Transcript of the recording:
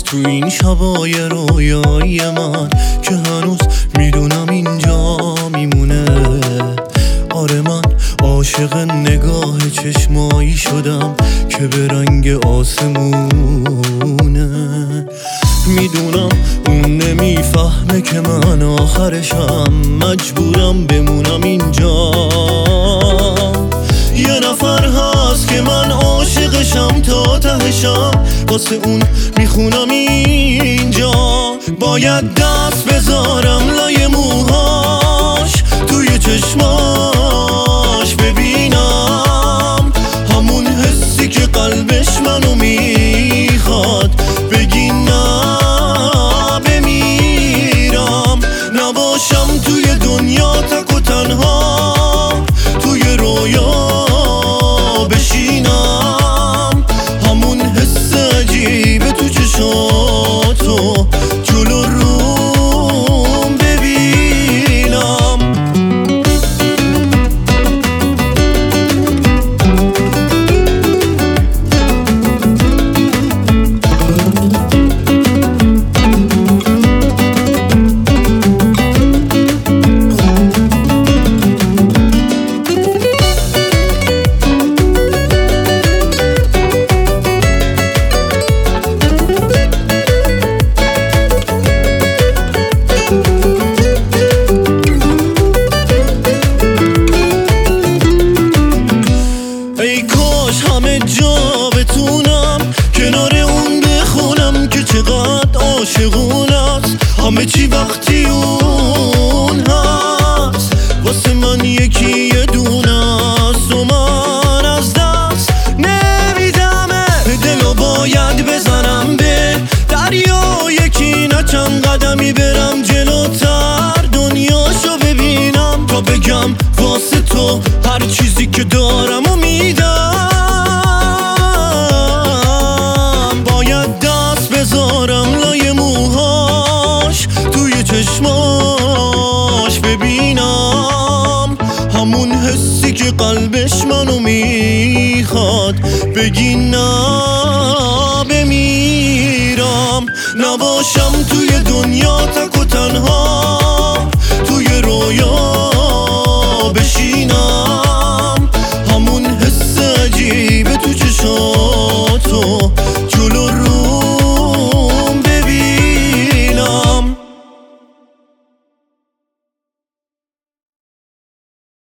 تو این شبای رویای من که هنوز میدونم اینجا میمونه. آره من عاشق نگاه چشمایی شدم که به رنگ آسمونه. میدونم اون نمیفهمه که من آخرشم مجبورم بمونم اینجا. یه نفر هست که من عاشقشم تا تهشم، واسه اون میخونم اینجا. باید دست بذارم لای موهاش، توی چشماش ببینم همون حسی که قلبش منو میخواد. بگی نه بمیرم، نباشم توی دنیا تک و تنها، توی رویا بشینم همون حس عجیبه تو چشاتو جلو روم ببینم. همه جا بتونم کنار اون بخونم که چقدر عاشقون است. همه چی وقتی اون هست واسه من یکی یه دونه است و من از دست نمیدمه. دلو باید بزنم به دریا، یکی نه چند قدمی برم جلوتر دنیاشو ببینم تا بگم واسه تو هر چیزی که دارم و میدم. بذارم لای موهاش، توی چشماش ببینم همون حسی که قلبش منو میخواد. بگی نه بمیرم، نباشم توی دنیا تک و تنها،